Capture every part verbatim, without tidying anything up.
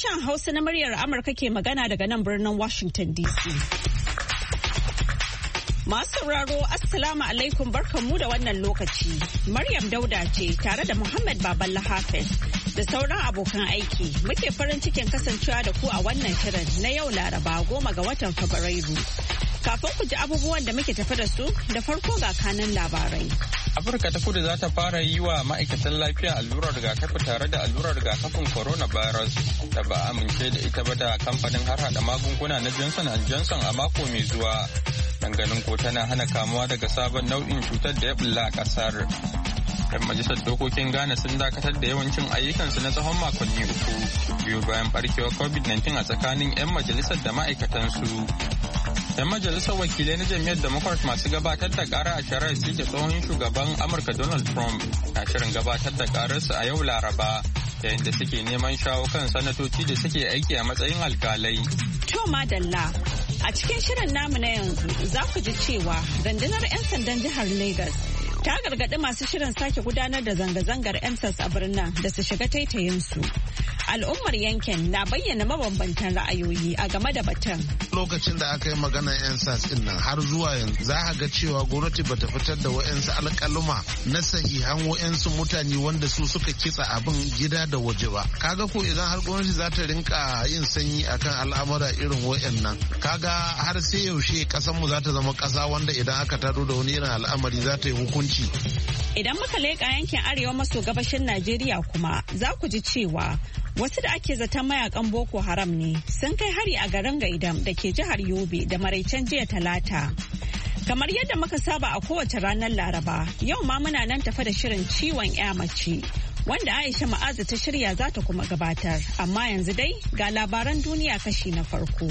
Sashen Hausa na muryar Amurka ke magana daga nan birnin Washington D C. Masu sauraro Assalamu alaikum barkanmu da wannan lokaci. Maryam Dauda ce tare da Muhammad Baballa Hafiz da sauran abokan aiki muke farin cikin kasancewa da ku a wannan shirin na yau Laraba goma ga watan Fabrairu. Kafin ku ji abubuwan da muke tafi da su da farko ga kanan labarai. Afirka ta kudu za ta fara yi wa ma'aikatan lafiya allurar rigakafi tare da allurar rigakafin coronavirus da ba a amince da ita ba da kamfanin harhaɗa magunguna na Johnson and Johnson a mako mai zuwa. Danganin ko tana hana kamuwa daga sabon nau'in cutar da ya bulla a ƙasar. Yan majalisar dokokin Ghana sun dakatar da yawancin ayyukansu na tsawon makonni uku biyu bayan barkewar covid nineteen a tsakanin 'yan majalisar da ma'aikatansu. 'Yan majalisar wakilai na jam'iyyar Democrat masu gabatar da kara a shari'ar sike tsohon shugaban Amurka Donald Trump na shirin gabatar da kararsu a yau Laraba yayin da suke neman shawo kan sanatoci da suke aiki a matsayin alkalai. To madalla, a cikin shirin namu na yanzu za ku ji cewa rundunar 'yan sandan jihar Lagos ta gargaɗi masu shirin sake gudanar da zanga-zangar M S A S a birnin da su shiga taitayinsu. Al'ummar yankin na bayyana mabambantan ra'ayoyi a game da batun. Lokacin da aka yi maganar yan sas din nan har zuwa yanzu za a ga cewa gwamnati bata fitar da wa'yansu alƙaluma na sahihan wa'yansu mutane wanda su suka kitsa abin gida da waje ba. Kaga ko idan har gwamnati za ta rinka yin sanyi akan al'amura irin wa'yannan, kaga har sai yaushe ƙasar mu za ta zama ƙasa wanda idan aka taro da wani irin al'amari za ta yi hukunci. Idan muka leƙa yankin arewa maso gabashin Najeriya kuma za ku ji cewa wasu da ake zaton mayakan Boko Haram ne sun kai hari a garin Gaidam da ke jihar Yobe da maraicen jiya Talata. Kamar yadda muka saba a kowace ranar Laraba, yau ma muna nan tafa da shirin ciwon ya mace wanda Aisha Ma'azu ta shirya za ta kuma gabatar. Amma yanzu dai ga labaran duniya kashi na farko.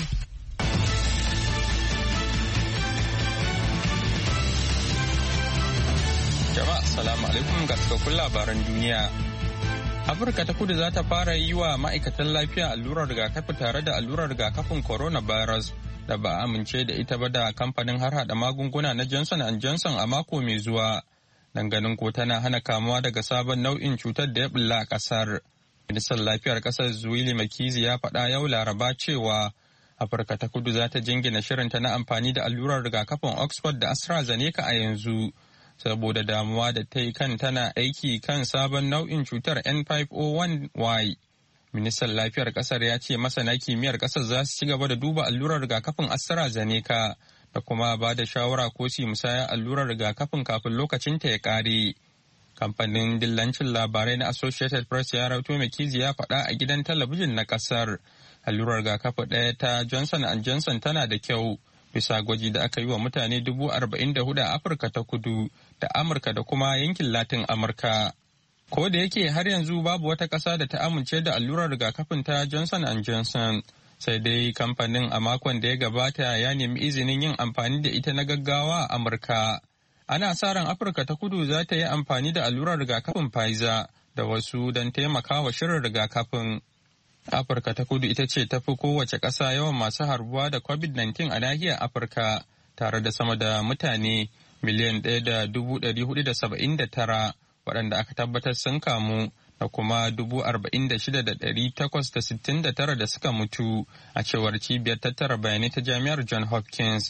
Jama'a assalamu alaikum ga cikakkun labaran duniya. Afirka ta kudu za ta fara yi wa ma'aikatan lafiya allurar rigakafi tare da allurar rigakafin coronavirus da ba a amince da ita ba da kamfanin harhaɗa magunguna na Johnson and Johnson a mako mai zuwa. Danganin ko tana hana kamuwa daga sabon nau'in cutar da ya bulla a ƙasar. Ministan lafiyar ƙasar Zweli Makizi ya faɗa yau Laraba cewa Afirka ta kudu za ta jingina shirinta na amfani da allurar rigakafin Oxford da AstraZeneca a yanzu. Saboda damuwa da ta yi kan tana aiki kan sabon nau'in cutar N five oh one Y. Ministan lafiyar kasar ya ce masana kimiyyar kasar za su ci gaba da duba allurar rigakafin AstraZeneca da kuma ba da shawara ko su musaya allurar rigakafin kafin lokacin ta ya kare. Kamfanin dillancin labarai na Associated Press ya rauto Makizi ya faɗa a gidan talabijin na kasar. Allurar rigakafi ɗaya ta Johnson and Johnson tana da kyau. Bisa gwaji da aka yi wa mutane dubu arba'in da hudu a Afirka ta kudu da Amurka da kuma yankin Latin Amurka. Ko da yake har yanzu babu wata ƙasa da ta amince da allurar rigakafin ta Johnson and Johnson, sai dai kamfanin a makon da ya gabata ya nemi izinin yin amfani da ita na gaggawa a Amurka. Ana sa ran Afirka ta kudu za ta yi amfani da allurar rigakafin Pfizer da wasu don taimakawa shirin rigakafin. Afirka ta kudu ita ce ta fi kowace ƙasa yawan masu harbuwa da covid nineteen a nahiyar Afirka, tare da sama da mutane miliyan ɗaya da dubu ɗari hudu da saba'in da tara waɗanda aka tabbatar sun kamu da kuma dubu arba'in da shida da ɗari takwas da sittin da tara da suka mutu a cewar cibiyar tattara bayanai ta Jami'ar John Hopkins.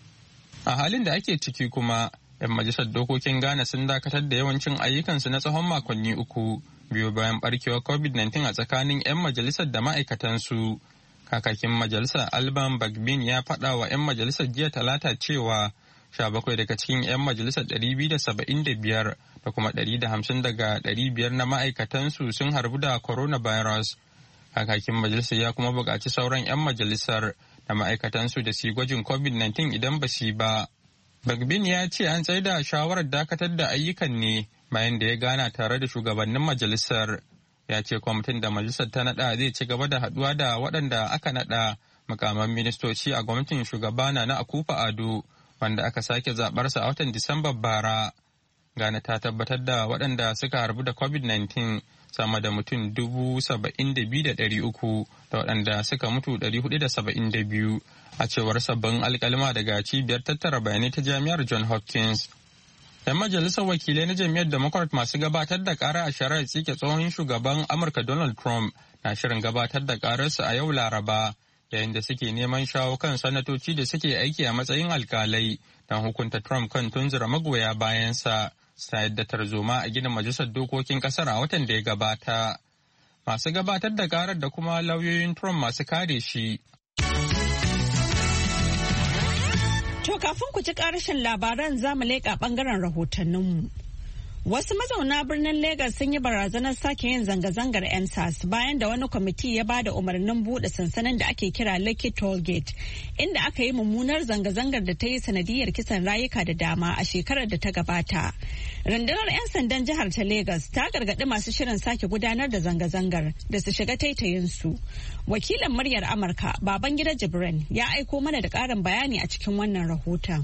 A halin da ake ciki kuma, 'yan majalisar dokokin Ghana sun dakatar da yawancin ayyukansu na tsawon makonni uku. Biyu bayan barkewar covid nineteen a tsakanin 'yan majalisar da ma'aikatansu. Kakakin majalisar Alban Bagbin ya faɗa wa 'yan majalisar jiya Talata cewa sha bakwai daga cikin 'yan majalisar ɗari biyu da saba'in da biyar da kuma ɗari da hamsin daga ɗari biyar na ma'aikatansu sun harbu da coronavirus. Kakakin majalisar ya kuma buƙaci sauran 'yan majalisar da ma'aikatansu da su gwajin covid nineteen idan ba su yi ba. Bagbin ya ce an tsaida shawarar dakatar da ayyukan ne bayan da ya gana tare da shugabannin majalisar. Ya ce kwamitin da majalisar ta nada zai ci gaba da haduwa da waɗanda aka nada mukaman ministoci a gwamnatin shugabana na Akufo Addo wanda aka sake zabarsa a watan Disambar bara. Ghana ta tabbatar da waɗanda suka harbu da covid nineteen sama da mutum dubu saba'in da biyu da ɗari uku da waɗanda suka mutu ɗari hudu da saba'in da biyu a cewar sabbin alkalma daga cibiyar tattara bayanai ta Jami'ar John Hopkins. 'Yan majalisar wakilai na jam'iyyar Democrat masu gabatar da kara a shari'ar tsike tsohon shugaban Amurka Donald Trump na shirin gabatar da ƙararsu a yau Laraba, yayin da suke neman shawo kan sanatoci da suke aiki a matsayin alkalai don hukunta Trump kan tunzura magoya bayansa sa yadda tarzoma a ginin majalisar dokokin kasar a watan da ya gabata. Masu gabatar da karar da kuma lauyoyin Trump masu kare shi. To kafin ku ci karashin labaran zamu leƙa ɓangaren rahotanninmu. Wasu mazauna birnin Legas sun yi barazanar sake yin zanga-zangar N S A S bayan da wani kwamiti ya ba da umarnin buɗe sansanin da ake kira Lekki Tollgate, inda aka yi mummunar zanga-zangar da ta yi sanadiyar kisan rayuka da dama a shekarar da ta gabata. Rundunar 'yan sandan jihar ta Legas ta gargaɗi masu shirin sake gudanar da zanga-zangar da su shiga taitayinsu. Wakilin muryar Amurka, Babangida Jibrin, ya aiko mana da ƙarin bayani a cikin wannan rahoton.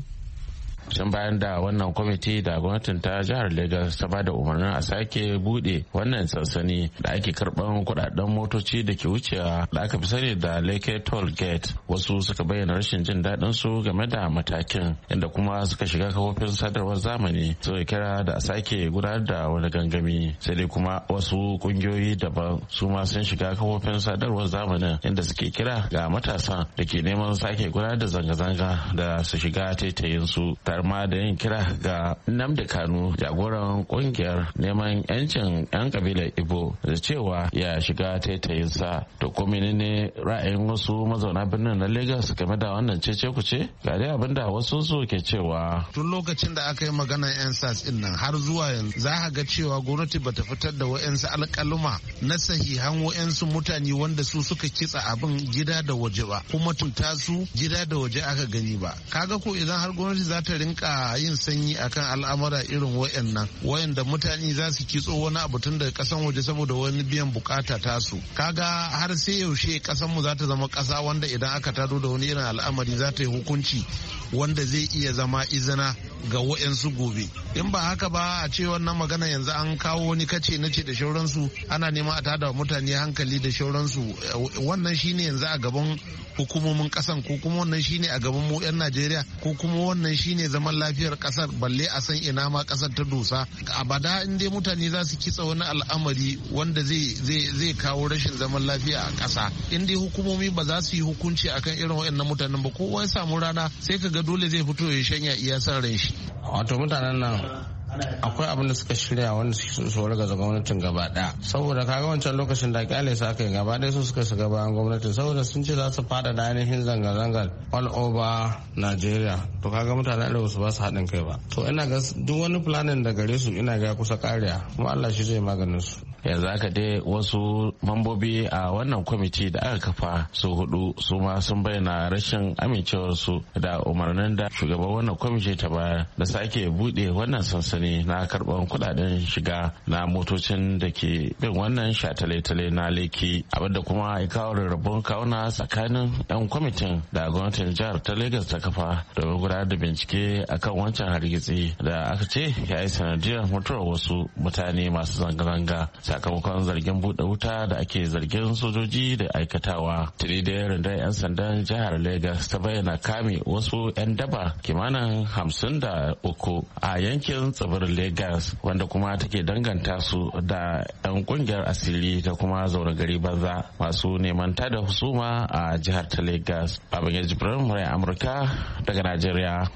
Tun bayan da wannan kwamiti da gwamnatin ta jihar Legas ta bada umarnin a sake bude wannan sansani da ake karban kudaden motoci da ke wucewa da aka fi sani da Lekki Toll Gate, wasu suka bayyana rashin jin daɗin su game da matakin, inda kuma suka shiga kafofin sadarwar zamani suka kira da a sake gudanar da wani gangami. Sai dai kuma wasu kungiyoyi daban su ma sun shiga kafofin sadarwar zamanin inda suke kira ga matasan da ke neman sake gudanar da zanga-zanga da su shiga taitayin su, ma da yin kira ga Nnamdi Kanu, jagoran kungiyar neman yancin 'yan kabilar Igbo, da cewa ya shiga taitayinsa. To ko menene ra'ayin wasu mazauna birnin na Lagos game da wannan cece kuce? Ga dai abin da wasu su ke cewa. Tun lokacin da aka yi maganar 'yan S A S din nan har zuwa yanzu za a ga cewa gwamnati bata fitar da wa'yansu alƙaluma na sahihan wa'yansu mutane wanda su suka kitsa abin gida da waje ba, kuma tunta su gida da waje aka gani ba. Kaga ko idan har gwamnati za ta rinka yin sanyi akan al'amura irin wayannan wayanda mutane za su kitso wani abu tun daga kasan waje saboda wani biyan bukata tasu, kaga har sai yaushe kasan mu za ta zama kasa wanda idan aka tado da wani irin al'amari za ta yi hukunci wanda zai iya zama izina ga wayansu gobe. In ba haka ba a ce wannan magana yanzu an kawo wani kace na ce da shauransu, ana nema a tada mutane hankali da shauransu, wannan shine yanzu a gaban hukumomin kasan, ko kuma wannan shine a gaban mu 'yan Najeriya, ko kuma wannan shine zaman lafiyar kasar, balle a san ina ma kasar ta dosa. Abada in dai mutane za su kitsa wani al'amari wanda zai zai kawo rashin zaman lafiya a kasa, in dai hukumomi ba za su yi hukunci akan irin waɗannan mutanen ba, kowa ya samu rana sai ka ga dole zai fito ya shanya iya san ran shi. Wato mutanen nan akwai abin da suka shirya wanda su so raga gwamnatin gaba daya, saboda kaga wancan lokacin da kyale su aka yi gaba daya su suka shiga bayan gwamnatin, saboda sun ce za su fada da ainihin zanga-zangar all over Nigeria. To kaga mutanen arewa su ba su haɗin kai ba, to ina ga duk wani planin da gare su ina ga kusa kariya, kuma Allah shi zai maganin su. Yanzu aka dai wasu mambobi a wannan kwamiti da aka kafa su hudu su ma sun bayyana rashin amincewarsu da umarnin da shugaban wannan kwamiti ta bayar da sake bude wannan sansani na karban kudaden shiga na motocin da ke bin wannan shatale-tale na Lekki, abinda kuma ya kawo rarrabon kawuna tsakanin 'yan kwamitin da gwamnatin jihar ta Lagos ta kafa domin gudanar da bincike akan wancan hargitsi da aka ce ya yi sanadiyar mutuwar wasu mutane masu zanga-zanga sakamakon zargin buɗe wuta da ake zargin sojoji da aikatawa. Tuni da rundunar 'yan sandan jihar Lagos ta bayyana kame wasu 'yan daba kimanin hamsin da uku a yankin tsibirin Lagos, wanda kuma take danganta su da 'yan kungiyar asiri da kuma zaune gari banza masu neman tada husuma a jihar ta Lagos. Babangida Jibrin, murai Amurka daga Najeriya.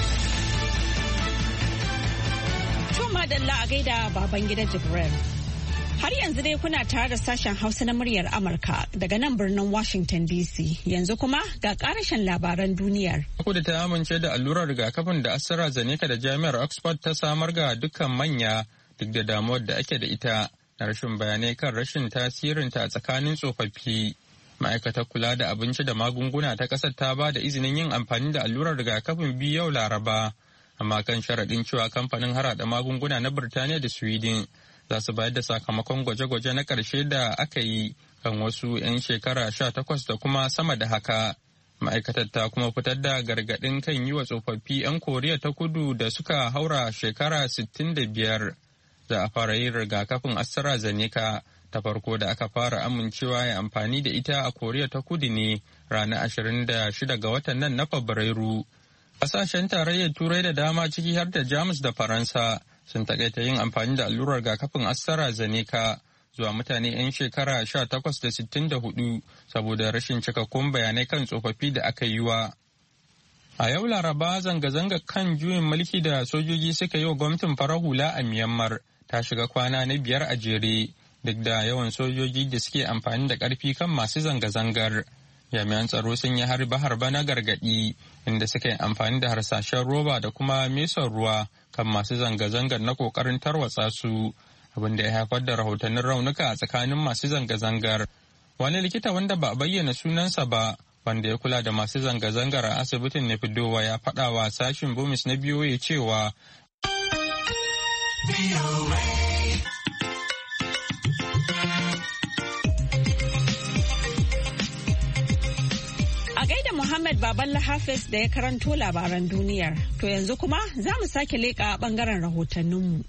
To madalla a gaida Babangida Jibrin. Har yanzu dai kuna tare da sashen Hausa na muryar Amurka daga nan birnin Washington D C. Yanzu kuma ga karashen labaran duniyar. Kudu ta amince da allurar rigakafin da AstraZeneca da Jami'ar Oxford ta samar ga dukkan manya, duk da damuwar da ake da ita na rashin bayanai kan rashin tasirinta a tsakanin tsofaffi. Ma'aikatar kula da abinci da magunguna ta ƙasar ta ba da izinin yin amfani da allurar rigakafin biyu yau Laraba, amma kan sharaɗin cewa kamfanin harhaɗa magunguna na Birtaniya da Sweden za su bayar da sakamakon gwaje-gwaje na ƙarshe da aka yi kan wasu 'yan shekara sha takwas da kuma sama da haka. Ma'aikatar ta kuma fitar da gargaɗin kan yi wa tsofaffi 'yan Koriya ta Kudu da suka haura shekara sittin da biyar. Za a fara yin rigakafin AstraZeneca ta farko da aka fara amincewa ya amfani da ita a Koriya ta Kudu ne ranar ashirin da shida ga watan nan na Fabrairu. Ƙasashen tarayyar Turai da dama ciki har da Jamus da Faransa sun takaita yin amfani da allurar rigakafin AstraZeneca zuwa mutane 'yan shekara sha takwas da sittin da hudu saboda rashin cikakkun bayanai kan tsofaffi da aka yi wa. A yau Laraba zanga-zanga kan juyin mulki da sojoji suka yi wa gwamnatin farar hula a Myanmar ta shiga kwana na biyar a jere duk da yawan sojoji da suke amfani da ƙarfi kan masu zanga-zangar. Jami'an tsaro sun yi harba-harba na gargaɗi inda suka yi amfani da harsashen roba da kuma mesar ruwa kan masu zanga-zangar na ƙoƙarin tarwatsa su, abin da ya haifar da rahotannin raunuka a tsakanin masu zanga-zangar. Wani likita wanda ba a bayyana sunansa ba, wanda ya kula da masu zanga-zangar a asibitin Nefidowa ya faɗa wa sashin Bomis na B O A cewa a gaida Muhammad Baballa Hafiz da ya karanto labaran duniyar. To yanzu kuma za mu sake leƙa ɓangaren rahotanninmu.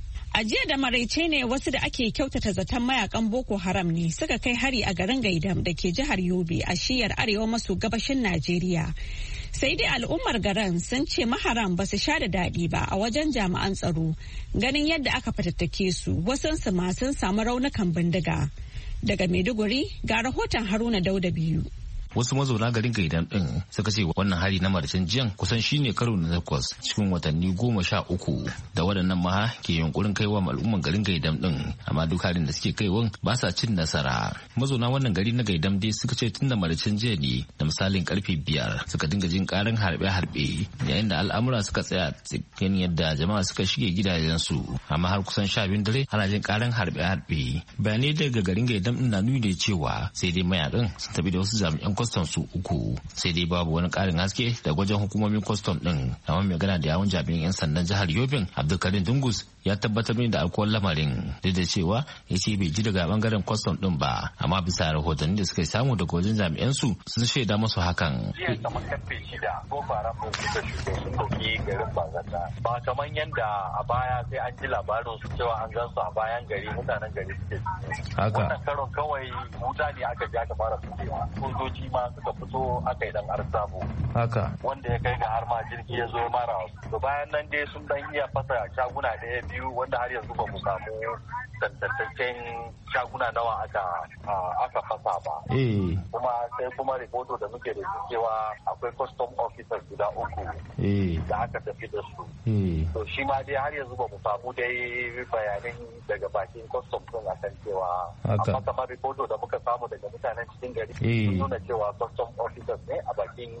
A jiya da maraice ne wasu da ake kyautata zaton mayakan Boko Haram ne suka kai hari a garin Gaidam da ke jihar Yobe a shiyar arewa maso gabashin Najeriya. Sai dai al'ummar garin sun ce maharam ba su sha da daɗi ba a wajen jami'an tsaro ganin yadda aka fatattake su, wasansu ma sun samu raunukan bindiga. Daga Maiduguri ga rahoton Haruna Dauda biyu. Wasu mazauna garin Gaidam din suka ce wannan hari na maricin jiyan kusan shine karo na takwas cikin watanni goma sha uku da waɗannan maha ke yunkurin kaiwa al'umman garin Gaidam din, amma duk harin da suke kaiwan ba sa cin nasara. Mazauna wannan gari na Gaidam dai suka ce tun da maricin jiya ne da misalin karfe biyar suka dinga jin karin harbe-harbe yayin da al'amura suka tsaya cikin yadda jama'a suka shige gidajensu, amma har kusan sha biyun dare ana jin karin harbe-harbe. Bayanai daga garin Gaidam din na nuni da cewa sai dai mayakan sun tafi da wasu jami'an kwastam su uku, sai dai babu wani karin haske da gwajin hukumomin kwastam din. Amma mai gana da yawun jami'an 'yan sandan jihar Yobin Abdulkarim Dungus ya tabbatar min da alkuwar lamarin, duk da cewa ya ce bai ji daga bangaren kwastam din ba, amma bisa rahotanni da suka samu daga wajen jami'an su sun shaida masu hakan. Jiya kamar karfe shida Boko Haram sun suka shigo sun dauki garin Bazata, ba kamar yadda a baya sai an ji labarin su cewa an gan su a bayan gari, mutanen gari suke haka. Wannan karon kawai wuta ne aka ji aka fara fitewa, sojoji ma suka fito aka yi dan arsabu haka, wanda ya kai ga har ma jirgi ya zo ya mara wasu. To bayan nan dai sun dan iya fasa shaguna ɗaya biyu wanda har yanzu ba mu samu tantantaccen shaguna nawa aka aka fasa ba. Kuma sai kuma rikoto da muke da cewa akwai custom officers guda uku da aka tafi da su. To shi ma dai har yanzu ba mu samu dai bayanin daga bakin custom din akan cewa, amma kamar rikoto da muka samu daga mutanen cikin gari sun nuna cewa custom officers ne a bakin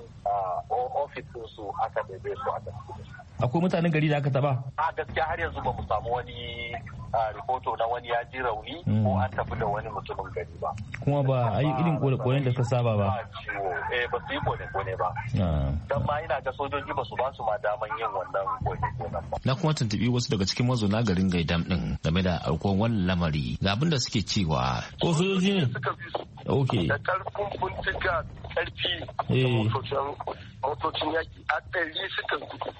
ofisin su aka bebe su aka tafi. Akwai mutanen gari da aka taba? A gaskiya har yanzu ba mu samu wani rikoto na wani ya ji rauni ko an tafi da wani mutumin gari ba. Kuma ba a yi irin kone-konen da suka saba ba? Eh ba su yi kone-kone ba. Don ma ina ga sojoji ba su ba su ma daman yin wannan kone-konen ba. Na kuma tuntuɓi wasu daga cikin mazauna garin Gaidam din game da aukuwan wannan lamari ga abin da suke cewa. Ko sojoji ne? Ok. Da karfin bindiga karfi da motocin yaki a ɗari suka gudu.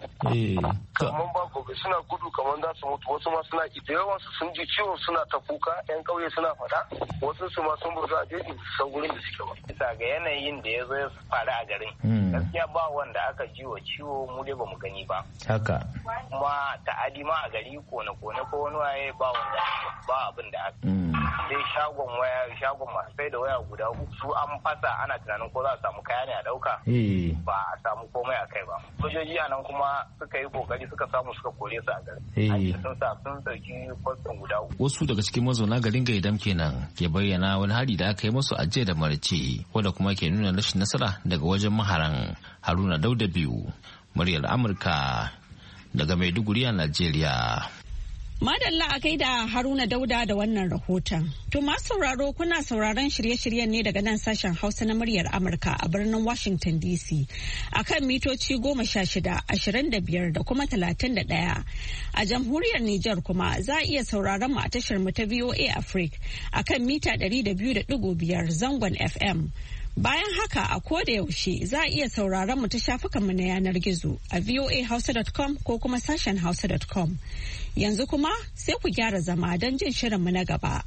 Kamar ba gobe suna gudu kamar za su mutu, wasu ma suna da yawan su sun ji ciwon suna ta kuka, yan ƙauye suna faɗa, wasu su ma sun bazu a jeji san gurin da suke ba. Bisa ga yanayin da ya zo ya faru a garin, gaskiya ba wanda aka ji wa ciwo mu dai bamu gani ba. Haka. Kuma ta'adi ma a gari kone-kone ko wani waye ba wanda ba abin da aka. Sai shagon waya shagon masu sai da waya guda uku su an fasa ana tunanin ko za a samu kaya ne a ɗauka. Ba a samu komai a kai ba. Sojoji a nan kuma suka yi kokari suka samu suka kore su a garin. Sun sa sun dauki kwastin guda uku. Wasu daga cikin mazauna garin Gaidam kenan ke bayyana wani hari da aka yi musu a jiya da maraice, wanda kuma ke nuna rashin nasara daga wajen maharan. Haruna Dauda biyu, muryar Amurka daga Maiduguri a Najeriya. Madalla a kai da Haruna Dauda da wannan rahoton. To masu sauraro kuna sauraron shirye-shiryen ne daga nan sashen Hausa na muryar Amurka a birnin Washington D C a kan mitoci goma sha shida, ashirin da biyar da kuma talatin da ɗaya. A jamhuriyar Nijar kuma za a iya sauraron mu a tashar mu ta V O A Africa a kan mita ɗari da biyu da ɗigo biyar zangon F M. Bayan haka a koda yaushe za a iya sauraron mu ta shafukanmu na yanar gizo a voa hausa dot com ko kuma sashen hausa dot com. Yanzu kuma sai ku gyara zama don jin shirinmu na gaba.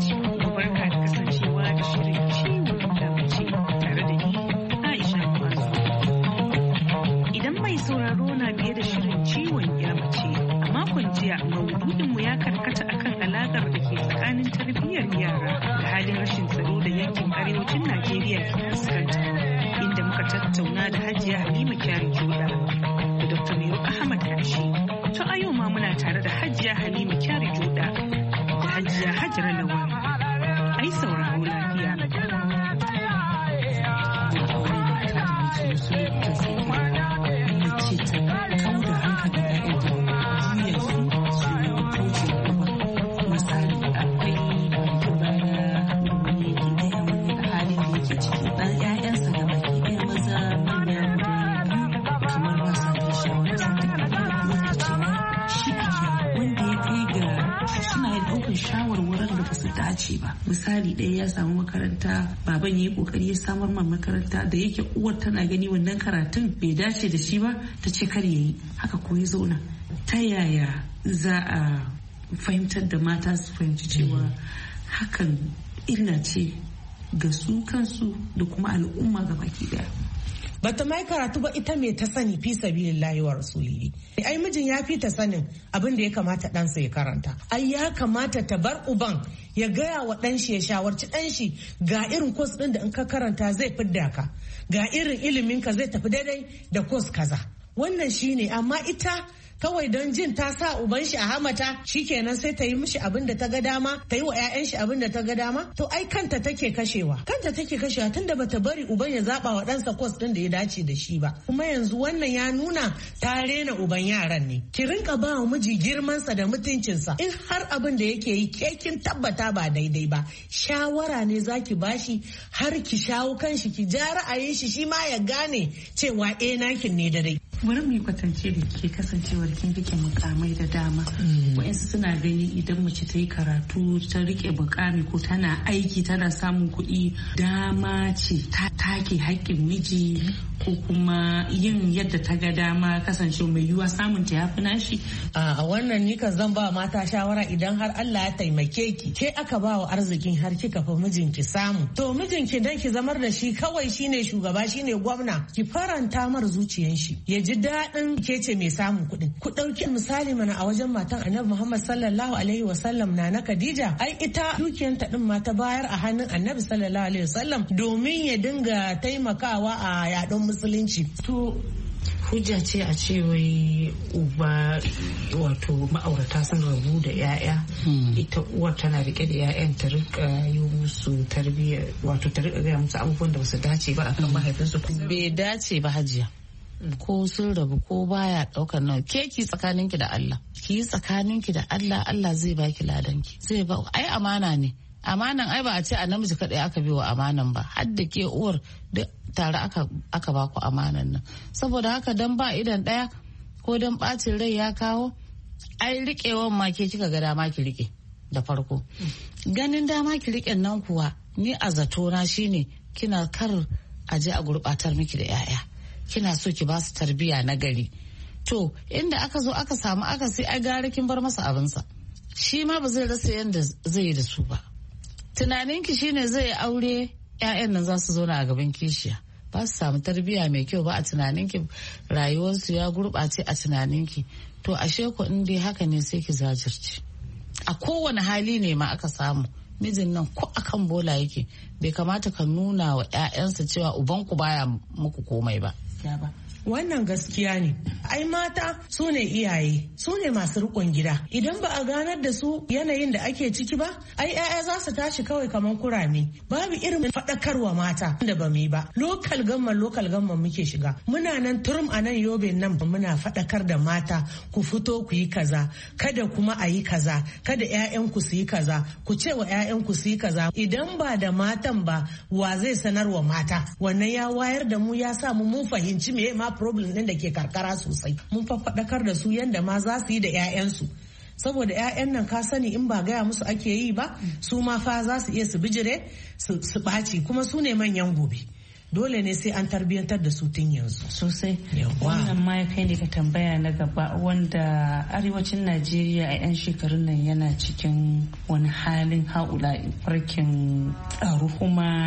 Barka da wannan lokaci, barka da kasancewa da shirin ciwon mace tare da ni Aisha Mu'azu. namu ya karkata akan alaƙar da ke tsakanin tarbiyyar yara da halin rashin tsaro da yankin arewacin Najeriya ke fuskanta, inda muka tattauna da Hajiya Halima Kyari Joda da Doctor Mero Ahmad Kashi. To a yau ma muna tare da Hajiya Halima Kyari Joda da Hajiya Hajara Lawal. Ai sauraro lafiya. Ba misali ɗaya ya samu makaranta, baban ya yi kokari ya samar ma makaranta, da yake uwar tana gani wannan karatun bai dace da shi ba ta ce kar yayi, haka ko ya zauna. Ta yaya za a fahimtar da mata su fahimci cewa hakan illa ce ga su kansu da kuma al'umma ga baki daya? Bata mai karatu ba, ita mai ta sani fi sabilillahi wa rasulihi. Ai mijin ya fi ta sanin abin da ya kamata ɗansa ya karanta. Ai ya kamata ta bar uban ya gaya wa ɗanshi, ya shawarci ɗanshi ga irin kos ɗin da in ka karanta zai fidda ka, ga irin ilimin ka zai tafi daidai da kos kaza. Wannan shine, amma ita kawai don jin ta sa uban shi a hamata shikenan sai ta yi mishi abin da ta ga dama, ta yi wa 'ya'yan shi abin da ta ga dama. To ai kanta take kashewa kanta take kashewa tunda bata bari uban ya zaba wa ɗansa kwas ɗin da ya dace da shi ba. Kuma yanzu wannan ya nuna ta rena uban yaran ne. Ki rinka ba wa miji girmansa da mutuncinsa. In har abin da yake yi ke kin tabbata ba daidai ba, shawara ne zaki bashi har ki shawo kanshi, ki ja ra'ayin shi, shi ma ya gane cewa eh nakin ne da dai. Bari mu yi kwatance da ke kasancewar kin rike mukamai da dama. Wa'insu suna gani idan mace ta yi karatu ta rike mukami ko tana aiki tana samun kuɗi, dama ce ta take haƙƙin miji ko kuma yin yadda ta ga dama, kasance mai yiwuwa samun ta yafi nashi. A wannan ni kan zan ba mata shawara, idan har Allah ya taimake ki, ke aka ba wa arzikin har kika fa mijinki samu, to mijinki dan ki zamar da shi kawai shine shugaba, shine gwamna, ki faranta mar zuciyan shi ya ji daɗin ke ce mai samun kuɗin. Ku ɗauki misali mana a wajen matan Annabi Muhammad sallallahu alaihi wasallam na na Khadija, ai ita dukiyanta din ma ta bayar a hannun Annabi sallallahu alaihi wasallam domin ya dinga taimakawa a yaɗon musulunci. To hujja ce a ce wai uba wato ma'aurata sun rabu da 'ya'ya, ita uwar tana rike da 'ya'yan ta rika yi musu tarbiyya, wato ta rika gaya musu abubuwan da basu dace ba akan mahaifinsu. Bai dace ba Hajiya. Ko sun rabu ko baya daukar nawa, ke ki tsakaninki da Allah, ki tsakaninki da Allah, Allah zai baki ladanki, zai ba. Ai amana ne, amanan ai ba a ce a namiji kadai aka bi wa amanan ba, har da ke uwar duk tare aka aka ba ku amanan nan. Saboda haka dan ba idan daya ko dan bacin rai ya kawo, ai riƙewan ma ke kika ga dama ki rike da farko. Ganin dama ki riƙen nan kuwa ni a zato na shine kina kar a je a gurbatar miki da 'ya'ya, kina so ki ba su tarbiya na gari. To inda aka zo aka samu aka sai ai gara kin bar masa abinsa, shi ma ba zai rasa yanda zai yi da su ba. Tunaninki shine zai aure 'ya'yan nan za su zauna a gaban kishiya, ba su samu tarbiya mai kyau ba a tunaninki, rayuwarsu ya gurɓace a tunaninki. To ashe ku in dai haka ne sai ki zajirce. A kowane hali ne ma aka samu mijin nan ko akan bola yake, bai kamata ka nuna wa 'ya'yansa cewa ubanku baya muku komai ba. Wannan gaskiya ne. Ai mata su ne iyaye, su ne masu rikon gida. Idan ba a ganar da su yanayin da ake ciki ba, ai 'ya'ya za su tashi kawai kamar kurame. Babu irin faɗakarwa mata da ba mu yi ba. Lokal gamman lokal gamman muke shiga. Muna nan turum a nan Yobe nan muna faɗakar da mata, ku fito ku yi kaza, kada kuma a yi kaza, kada 'ya'yanku su yi kaza, ku ce wa 'ya'yanku su yi kaza. Idan ba da matan ba, wa zai sanarwa mata? Wannan ya wayar da mu, ya sa mu mun fahimci me ma problem din da ke karkara sosai. Mun faɗakar da su yanda ma za su yi da 'ya'yansu, saboda 'ya'yan nan ka sani in ba gaya musu ake yi ba, su ma fa za su iya su bijire su ɓaci, kuma su ne manyan gobe. Dole ne sai an tarbiyyantar da su tun yanzu sosai. Wannan ma ya kai ne ka tambaya na gaba, wanda arewacin Najeriya a 'yan shekarun nan yana cikin wani halin haula, farkin tsaro kuma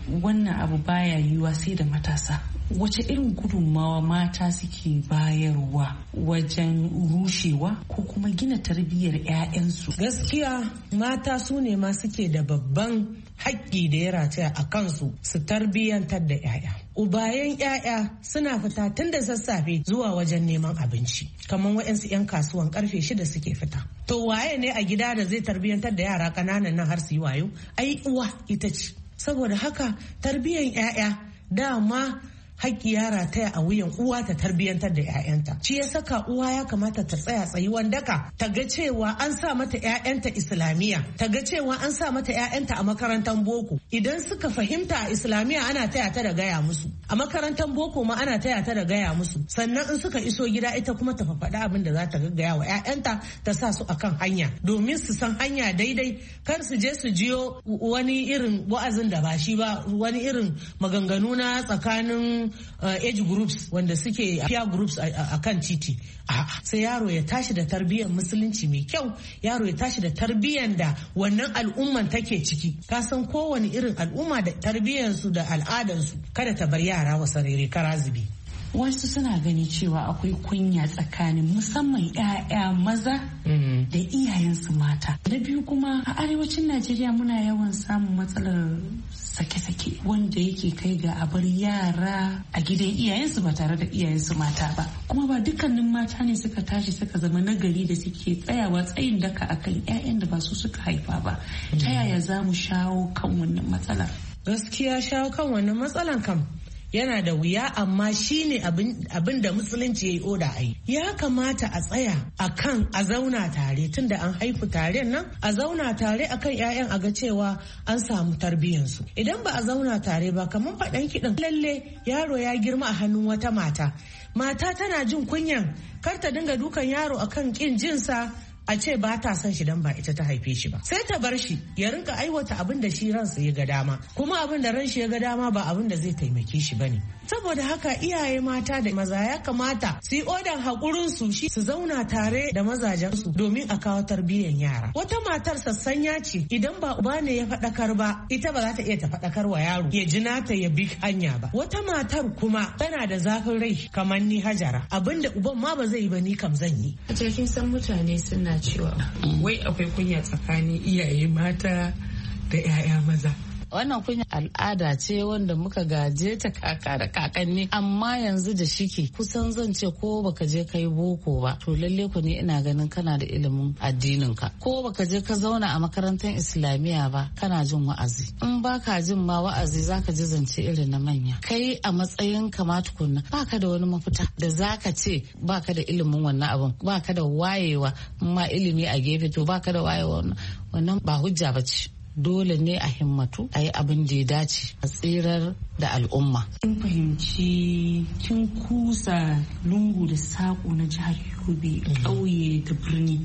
wannan abu baya yiwuwa sai da matasa. Wace irin gudunmawa mata suke bayarwa wajen rushewa ko kuma gina tarbiyyar 'ya'yansu? Gaskiya mata su ne ma suke da babban haƙƙi da ya rataya a kansu su tarbiyyantar da 'ya'ya. Ubayen 'ya'ya suna fita tun da sassafe zuwa wajen neman abinci, kamar waɗansu 'yan kasuwan karfe shida suke fita. To waye ne a gida da zai tarbiyyantar da yara ƙananan nan har su yi wayo? Ai uwa ita ce. Saboda haka tarbiyyar 'ya'ya dama haƙƙi ya rataya a wuyan uwa ta tarbiyyantar da 'ya'yanta. Shi ya saka uwa ya kamata ta tsaya tsayuwan daka ta ga cewa an sa mata 'ya'yanta islamiyya, ta ga cewa an sa mata 'ya'yanta a makarantar boko. Idan suka fahimta a islamiyya ana taya ta da gaya musu, a makarantar boko ma ana taya ta da gaya musu. Sannan in suka iso gida ita kuma ta faɗa abin da za ta gaggaya wa 'ya'yanta ta sa su akan hanya domin su san hanya daidai, kar su je su jiyo wani irin wa'azin da ba shi ba, wani irin maganganu na tsakanin Uh, age groups wanda suke peer groups a kan titi. Sai yaro ya tashi da tarbiyyar musulunci mai kyau, yaro ya tashi da tarbiyyar da wannan al'umman take ciki. Ka san kowane irin al'umma da tarbiyyarsu da al'adansu, kada ta bar yara wasarere karazibi. Wasu suna gani cewa akwai kunya tsakanin musamman 'ya'ya maza da iyayensu mata. Na biyu kuma a arewacin Najeriya muna yawan samun matsalar sake-sake wanda yake kai ga a bar yara a gidan iyayensu ba tare da iyayensu mata ba. Kuma ba dukkanin mata ne suka tashi suka zama nagari da suke tsayawa tsayin daka akan 'ya'yan da ba su suka haifa ba. Ta yaya za mu shawo kan wannan matsalar? Gaskiya shawo kan wannan matsalan kam yana da wuya, amma shine abin da musulunci ya yi oda a yi. Ya kamata a tsaya a kan a zauna tare tun da an haifu taren nan, a zauna tare akan 'ya'yan a ga cewa an samu tarbiyyansu. Idan ba a zauna tare ba, kamar faɗan kiɗan lalle yaro ya girma a hannun wata mata. Mata tana jin kunyan kar ta dinga dukan yaro akan kin jinsa, a ce ba ta son shi dan ba ita ta haife shi ba, sai ta bar shi ya rinka aiwata abin da shi ransa ya ga dama, kuma abin da ran shi ya ga dama ba abin da zai taimake shi bane. Saboda haka iyaye mata da maza ya kamata su yi odan hakurin su shi su zauna tare da mazajen su domin a kawo tarbiyyar yara. Wata matar sassanya ce, idan ba uba ne ya faɗakar ba, ita ba za ta iya ta faɗakar wa yaro ya ji nata ya bi hanya ba. Wata matar kuma tana da zafin rai kamar ni Hajara, abinda uban ma ba zai yi ba ni kam zan yi. A cikin san mutane suna cewa wai akwai kunya tsakanin iyaye mata da 'ya'ya maza. Wannan kunya al'ada ce wanda muka gaje ta kaka da kakanni, amma yanzu da shike kusan zan ce ko baka je kai boko ba, to lalle ku ne ina ganin kana da ilimin addinin ka, ko baka je ka zauna a makarantar islamiyya ba kana jin wa'azi. In baka jin ma wa'azi zaka ji zance irin na manya. Kai a matsayin ka ma tukunna baka da wani mafita da zaka ce baka da ilimin wannan abun, baka da wayewa, ma ilimi a gefe to baka da wayewa, wannan ba hujja bace. Dole ne a himmatu a yi abin da ya dace a tsirar da al'umma. Kin fahimci kin kusa lungu da saƙo na jihar Yobe, ƙauye da birni.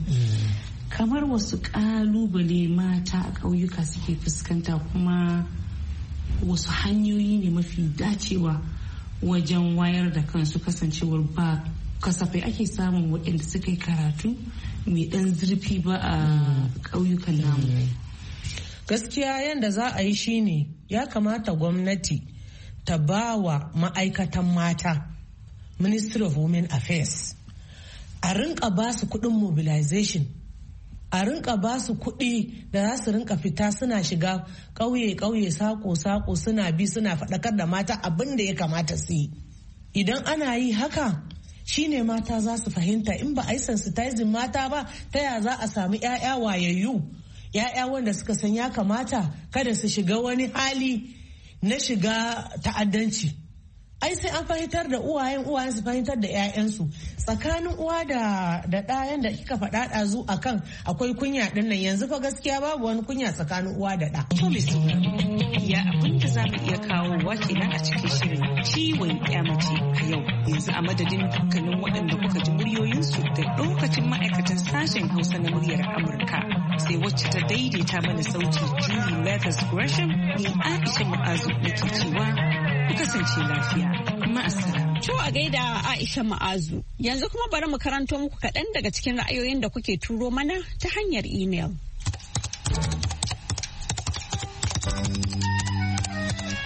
Kamar wasu ƙalubale mata a ƙauyuka suke fuskanta, kuma wasu hanyoyi ne mafi dacewa wajen wayar da kansu, kasancewar ba kasafai ake samun waɗanda suka yi karatu mai ɗan zurfi ba a ƙauyukan namu. Gaskiya yadda za a yi shine ya kamata gwamnati ta ba wa ma'aikatan mata, Ministry of Women Affairs, a rinka ba su kudin mobilization, a rinka ba su kudi da za su rinka fita suna shiga ƙauye-ƙauye, sako-sako, suna bi suna faɗakar da mata abin da ya kamata su yi. Idan ana yi haka shine mata za su fahimta. In ba a yi sensitizing mata ba, ta ya za a samu 'ya'ya wayayyu, ya'ya wanda suka san ya kamata kada su shiga wani hali na shiga ta'addanci. Ai sai an fahimtar da uwayen uwayen su fahimtar da 'ya'yansu. Tsakanin uwa da da ɗayan da kika faɗa ɗazu akan akwai kunya ɗin nan, yanzu fa gaskiya babu wani kunya tsakanin uwa da ɗa. To ya abin da za mu iya kawo wake nan a cikin shirin ciwon ya mace a yau. Yanzu a madadin dukkanin waɗanda kuka ji muryoyinsu da lokacin ma'aikatan sashen Hausa na muryar Amurka, sai wacce ta daidaita mana sauti Julie Leathers Gresham, ni Aisha Mu'azu nake cewa ku kasance lafiya. Ma'assalam. To a gaida Aisha Ma'azu. Yanzu kuma bari mu karanto muku kaɗan daga cikin ra'ayoyin da kuke turo mana ta hanyar imel.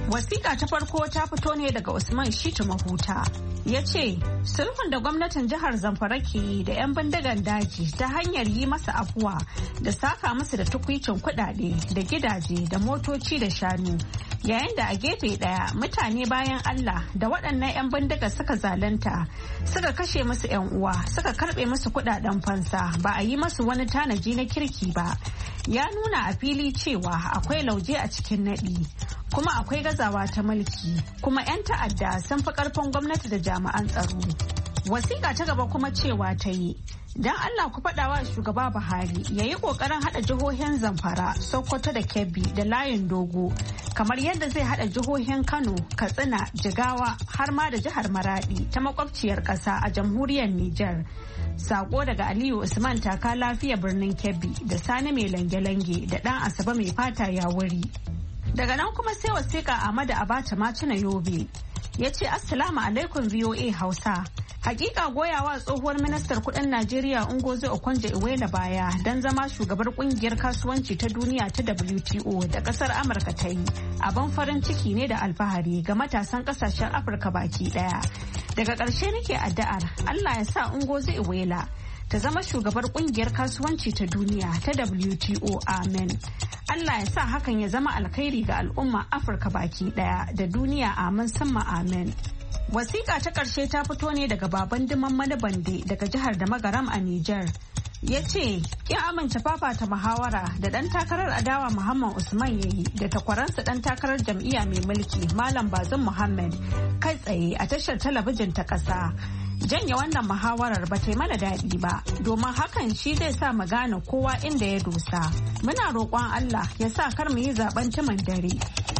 Wasiƙa ta farko ta fito ne daga Usman Shitu Mahuta. Ya ce, sulhun da gwamnatin jihar Zamfara ke yi da 'yan bindigan daji ta hanyar yi masa afuwa da saka musu da tukwicin kuɗaɗe da gidaje da motoci da shanu. Yayin da a gefe ɗaya mutane bayan Allah da waɗannan 'yan bindiga suka zalunta suka kashe musu 'yan uwa suka karɓe musu kuɗaɗen fansa ba a yi masu wani tanaji na kirki ba. Ya nuna a fili cewa akwai lauje a cikin naɗi. Kuma akwai gazawa ta mulki kuma 'yan ta'adda sun fi karfin gwamnati da jami'an tsaro. Wasiƙa ta gaba kuma cewa ta yi, don Allah ku faɗawa shugaba Buhari ya yi ƙoƙarin haɗa jihohin Zamfara, Sokoto da Kebbi da Layin Dogo, kamar yadda zai haɗa jihohin Kano, Katsina, Jigawa har ma da jihar Maradi ta makwabciyar ƙasa a jamhuriyar Nijar. Sako daga Aliyu Usman Taka Lafiya birnin Kebbi da Sani mai lange-lange da ɗan Asabe mai fata ya wuri. Daga nan kuma sai wasiƙa Ahmadu Abacha Macina Yobe ya ce Assalamu alaikum V O A Hausa. Hakika goyawa tsohuwar ministar kudin Najeriya Ngozi Okonjo-Iweala baya don zama shugabar kungiyar kasuwanci ta duniya ta W T O da kasar Amurka ta yi. Abin farin ciki ne da alfahari ga matasan kasashen Afirka baki daya. Daga ƙarshe nake addu'ar Allah ya sa Ngozi Iweala ta zama shugabar kungiyar kasuwanci ta duniya ta W T O. Amen. Allah ya sa hakan ya zama alkhairi ga al'umma Afirka baki daya da duniya, amin summa amen. Wasiƙa ta ƙarshe ta fito ne daga baban Diman Malabande daga jihar da Magaram a Nijar. Ya ce, "Kin amince fafata muhawara da ɗan takarar adawa Muhammad Usman ya yi da takwaransa ɗan takarar jam'iyya mai mulki Malam Bazum Muhammad kai tsaye a tashar talabijin ta ƙasa. Janye wannan muhawarar ba ta yi mana daɗi ba, domin hakan shi zai sa mu gane kowa inda ya dosa. Muna roƙon Allah ya sa kar mu yi zaben tumin dare."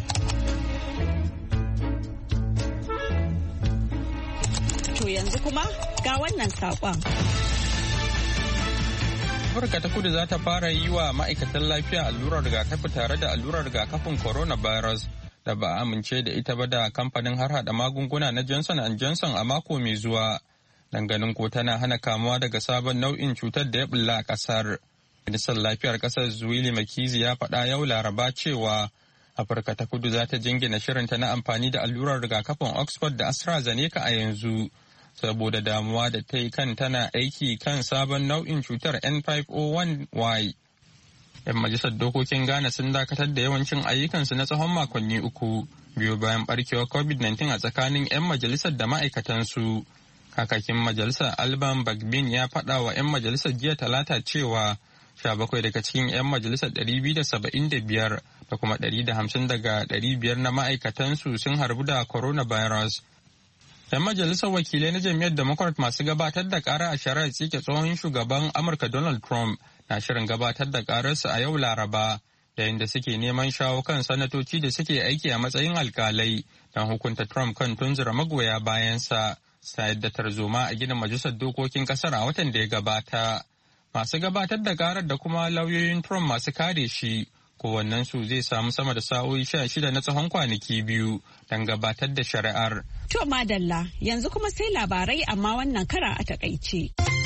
To yanzu kuma ga wannan saƙon. Afirka ta kudu za ta fara yi wa ma'aikatan lafiya allurar rigakafi tare da allurar rigakafin coronavirus da ba a amince da ita ba da kamfanin harhaɗa magunguna na Johnson and Johnson a mako mai zuwa. Danganin ko tana hana kamuwa daga sabon nau'in cutar da ya bulla a ƙasar. Ministan lafiyar ƙasar Zweli Makizi ya faɗa yau Laraba cewa Afirka ta kudu za ta jingina shirinta na amfani da allurar rigakafin Oxford da AstraZeneca a yanzu. Saboda damuwa da ta yi kan tana aiki kan sabon nau'in cutar N five oh one Y. 'Yan majalisar dokokin Ghana sun dakatar da yawancin ayyukansu na tsawon makonni uku biyu bayan barkewar COVID nineteen a tsakanin 'yan majalisar da ma'aikatansu. Kakakin majalisar Alban Bagbin ya faɗa wa 'yan majalisar jiya talata cewa sha bakwai daga cikin 'yan majalisar ɗari biyu da saba'in da biyar da kuma ɗari da hamsin daga ɗari biyar na ma'aikatansu sun harbu da coronavirus. 'Yan majalisar wakilai na jam'iyyar Democrat masu gabatar da ƙara a shari'ar tsike tsohon shugaban Amurka Donald Trump na shirin gabatar da ƙararsu a yau Laraba, yayin da suke neman shawo kan sanatoci da suke aiki a matsayin alkalai don hukunta Trump kan tunzura magoya bayansa, sayar da tarzoma a ginin majalisar dokokin ƙasar a watan da ya gabata. Masu gabatar da ƙarar da kuma lauyoyin Trump masu kare shi, kowannensu zai samu sama da sa'o'i sha shida na tsawon kwanaki biyu don gabatar da shari'ar. To madalla, yanzu kuma sai labarai amma wannan kara a takaice.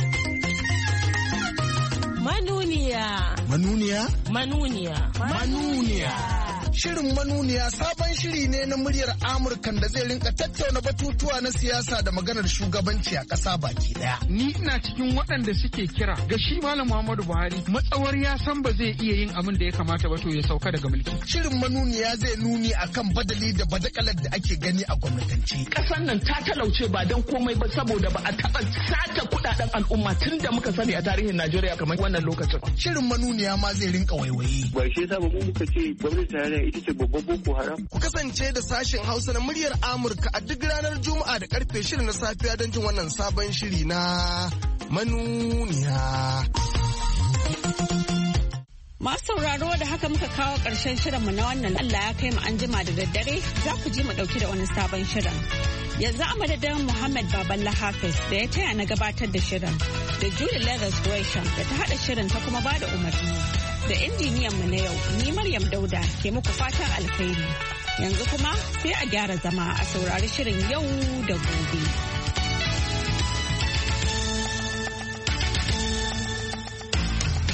Manuniya. Manuniya? Manuniya. Manuniya. Shirin Manuniya sabon shiri ne na muryar Amurkan da zai rinka tattauna batutuwa na siyasa da maganar shugabanci a ƙasa baki daya. Ni ina cikin waɗanda suke kira ga shi Malam Muhammadu Buhari matsawar ya san ba zai iya yin abin da ya kamata ba to ya sauka daga mulki. Shirin Manuniya zai nuni akan badali da badakalar da ake gani a gwamnatance. Ƙasar nan ta talauce ba don komai ba saboda ba a taɓa sata kuɗaɗen al'umma tun da muka sani a tarihin Najeriya kamar wannan lokacin. Shirin Manuniya ma zai rinka waiwaye. Ba shi yasa ba mu muka ce gwamnati tarayya ita ce babban boko haram. Ku kasance da sashen Hausa na muryar Amurka a duk ranar Juma'a da karfe shirin na safiya don jin wannan sabon shiri na Manuniya. Masu sauraro da haka muka kawo ƙarshen shirinmu na wannan Allah ya kai mu an jima da daddare za ku ji mu ɗauki da wani sabon shirin. Yanzu a madadin Muhammad Baballa Hafiz da ya taya na gabatar da shirin da Julie Leathers Gresham da ta haɗa shirin ta kuma bada umarni da injiniyan mu na yau ni Maryam Dauda ke muku fatan alkhairi. Yanzu kuma sai a gyara zama a saurari shirin yau da gobe.